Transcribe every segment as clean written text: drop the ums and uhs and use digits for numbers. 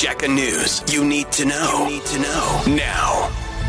Check news you need to know. Now.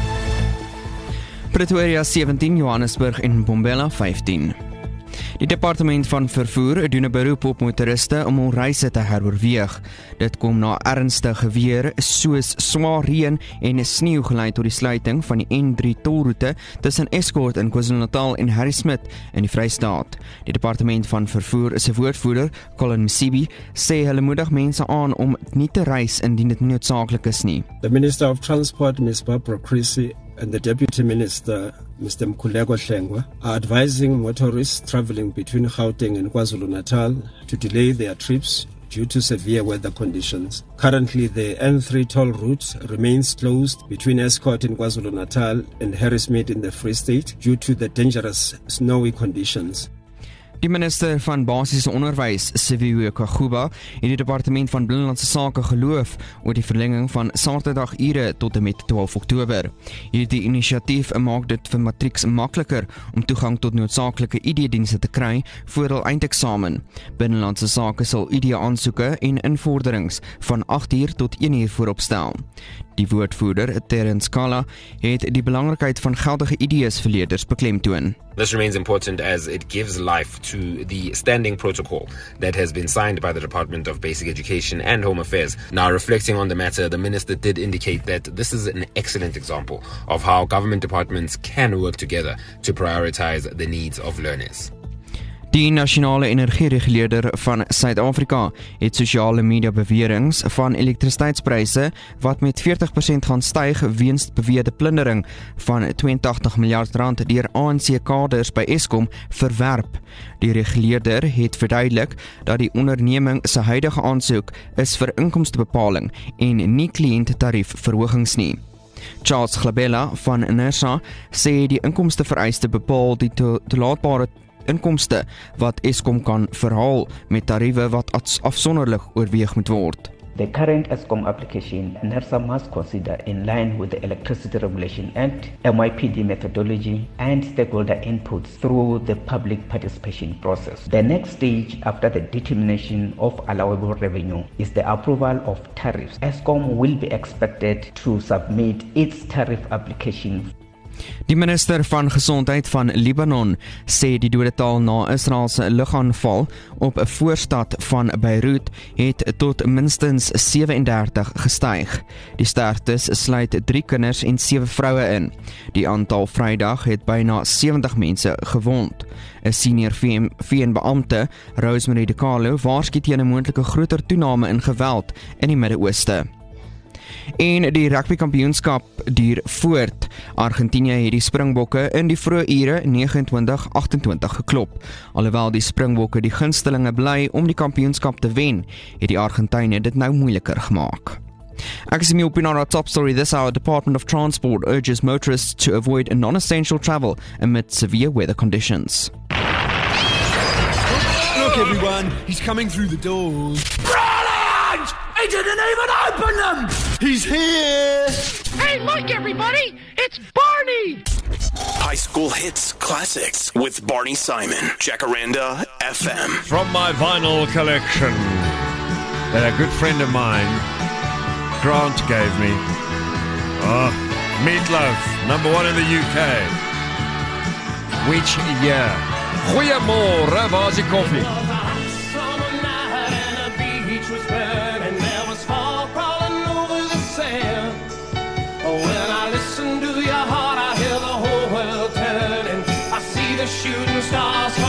Pretoria 17, Johannesburg en Bombela 15. Die departement van vervoer doen 'n beroep op motoriste om hul reise te heroorweeg. Dit kom na ernstige weer soos swaar reën en sneeu gelei tot die sluiting van die N3 tolroete tussen Escourt in KwaZulu-Natal en Harrismith in die Vrystaat. Die departement van vervoer se woordvoerder, Colin Msibi, sê hulle moedig mense aan om nie te reis indien dit noodsaaklik is nie. The Minister of Transport, Ms. Barbara Creecy, and the Deputy Minister, Mr. Mkhuleko Hlengwa, are advising motorists travelling between Gauteng and KwaZulu-Natal to delay their trips due to severe weather conditions. Currently, the N3 toll route remains closed between Escourt in KwaZulu-Natal and Harrismith in the Free State due to the dangerous snowy conditions. Die minister van basiese onderwys, Siviwe Kaguba, het die departement van Binnelandse Sake geloof oor die verlenging van Saterdagure tot en met 12 Oktober. Hierdie inisiatief maak dit vir matrieks makliker om toegang tot noodsaaklike ID-dienste te kry voor hul eindeksamen. Binnelandse Sake sal ID-aansoeke en invorderings van 8 tot 1 vooropstel. Die woordvoerder, Terence Kalla, het die belangrikheid van geldige ID's vir leerders beklemtoon. This remains important as it gives life to the standing protocol that has been signed by the Department of Basic Education and Home Affairs. Now, reflecting on the matter, the minister did indicate that this is an excellent example of how government departments can work together to prioritize the needs of learners. Die nasionale energiereguleerder van Suid-Afrika het sosiale media beweringe van elektrisiteitspryse wat met 40% gaan styg weens beweerde plundering van 82 miljard rand deur ANC-kaders by Eskom verwerp. Die reguleerder het verduidelik dat die onderneming se huidige aansoek is vir inkomstebepaling en nie kliënttariefverhogings nie. Charles Glabella van NERSA sê die inkomstevereiste bepaal die toelaatbare inkomste wat Eskom kan verhaal met tariewe wat afsonderlik oorweeg moet word. The current Eskom application, NERSA must consider in line with the Electricity Regulation Act, MYPD methodology, and stakeholder inputs through the public participation process. The next stage after the determination of allowable revenue is the approval of tariffs. Eskom will be expected to submit its tariff application. Die minister van Gesondheid van Libanon sê die dodetal na Israel se lugaanval op 'n voorstad van Beirut het tot minstens 37 gestyg. Die sterftes sluit 3 kinders en 7 vroue in. Die aantal Vrydag het byna 70 mense gewond. 'n Senior VN-beampte, Rosemary DiCarlo, waarsku teen 'n moontlike groter toename in geweld in die Midde-Ooste. En die rugbykampioenskap duur voort. Argentinië het die Springbokke in die vroeë ure 29-28 geklop. Alhoewel die Springbokke die gunstelinge bly om die kampioenskap te wen, het die Argentyne dit nou moeiliker gemaak. Ek is Emil Pinara. Top story this hour. Department of Transport urges motorists to avoid non-essential travel amid severe weather conditions. Look everyone, he's coming through the doors. He didn't even open them! He's here! Hey, look everybody! It's Barney! High School Hits Classics with Barney Simon. Jacaranda FM. From my vinyl collection that a good friend of mine, Grant, gave me. Meatloaf, #1 in the UK. Which year? Goeiemôre, waar is die koffie? Shooting stars